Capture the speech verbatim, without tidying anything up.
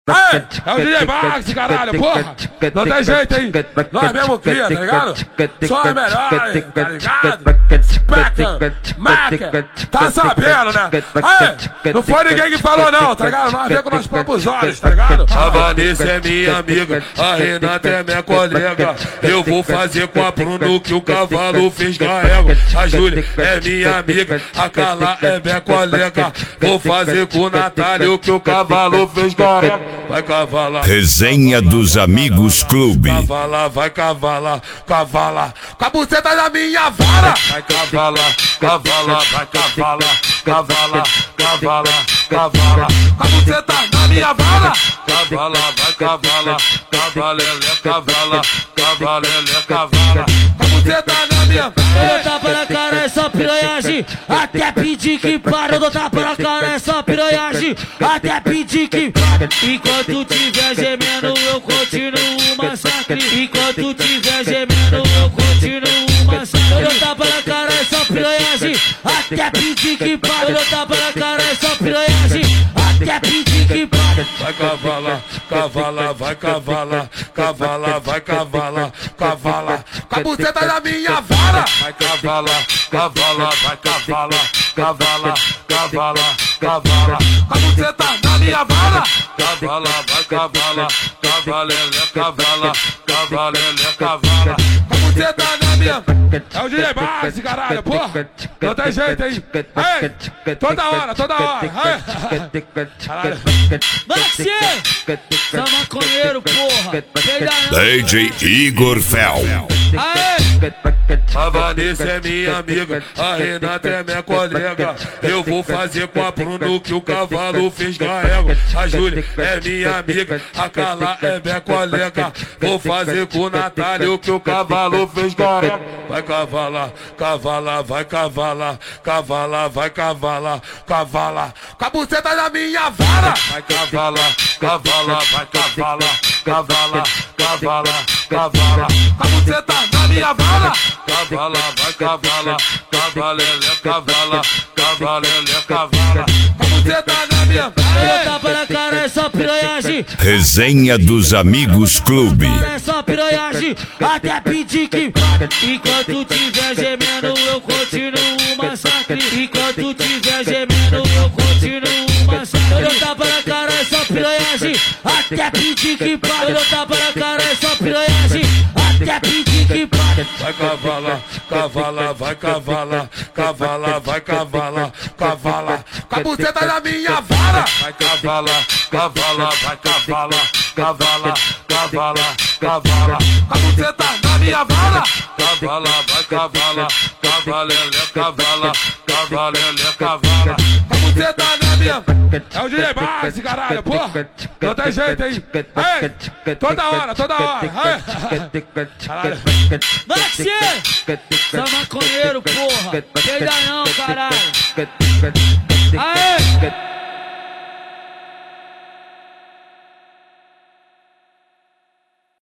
Aê, é o D J Max, caralho, porra! Não tem jeito, hein? Nós mesmo cria, tá ligado? Só é melhor, tá ligado? Peca, Maca, tá sabendo, né? Aê, não foi ninguém que falou não, tá ligado? Nós vemos com nossos próprios olhos, tá ligado? A Vanessa é minha amiga, a Renata é minha colega. Eu vou fazer com a Bruno que o cavalo fez carrega. A Júlia é minha amiga, a Carla é minha colega. Vou fazer com o Natália o que o cavalo fez carrega. Vai cavalar. Resenha dos Amigos Clube. Cavala, vai cavalar, cavala. Com a buceta da minha vara. Vai cavalar, cavala, vai cavalar, cavala, cavala, cavala. Com a buceta da minha vara. Cavala, vai cavala, cavalele, cavala, cavalele, cavala. Com a buceta da minha vara. Eu dou tapa na cara, é só piranhagem. Até pedir que para, eu dou tapa na cara, é só piranhagem. Até pedir que para. Enquanto tiver gemendo, eu continuo o massacre. Enquanto tiver gemendo, eu continuo o massacre. Eu dou tapa na cara, é só piranhagem. Até pedir que para. Eu dou tapa na cara, é só piranhagem. Até pedir que para. Vai cavalar, cavala, vai cavalar, cavala, vai cavalar, cavala. Com a buceta da minha vara. Vai cavalar, cavala, vai cavalar, cavala, cavala, cavala. Com a buceta da minha vara. Cavala, vai cavala, cavalele, cavala, cavalele, cavala. Com a buceta da minha. É o D J Max, caralho, porra! Não tem jeito, hein? Aê, toda hora, toda hora! Aê. Caralho. Maxi! São maconheiro, porra! D J Igor Fel. Aê! A Vanessa é minha amiga, a Renata é minha colega. Eu vou fazer com a Bruno que o cavalo fez carrega. A Júlia é minha amiga, a Carla é minha colega. Vou fazer com o Natália o que o cavalo fez carrega. Vai cavalar, cavala, vai cavalar, cavala, vai cavalar, cavala. Com a buceta da minha vara. Vai cavalar, cavala, vai cavalar, cavala, cavala, cavala. Com a buceta da minha vara. Cavala, vai cavala, cavalele, cavala, cavalele, cavala. Com a buceta da minha vara. Eu dou tapa na cara, é só piranhagem. Resenha dos Amigos Clube. É só piranhagem, até pedir que para. Enquanto tiver gemendo, eu continuo o massacre. Enquanto tiver gemendo, eu continuo o massacre. Eu dou tapa na cara, é só piranhagem, até pedir que para. Eu dou tapa na cara, é só piranhagem, até pedir que para. Vai cavalar, cavala, vai cavalar, cavala, vai cavalar, cavala. Com a buceta da minha vara. Vai cavalar, cavala, vai cavalar, cavala, cavala, cavala. Com a buceta da minha vara. Cavala, vai cavalar, cavalele, cavala, cavalele, cavala. Com a buceta da minha. É o D J Max, caralho, porra! Não tem jeito, hein? Aê, toda hora, toda hora! Aê. Caralho. Maxi! São maconheiro, porra! Peida não, caralho! Aê!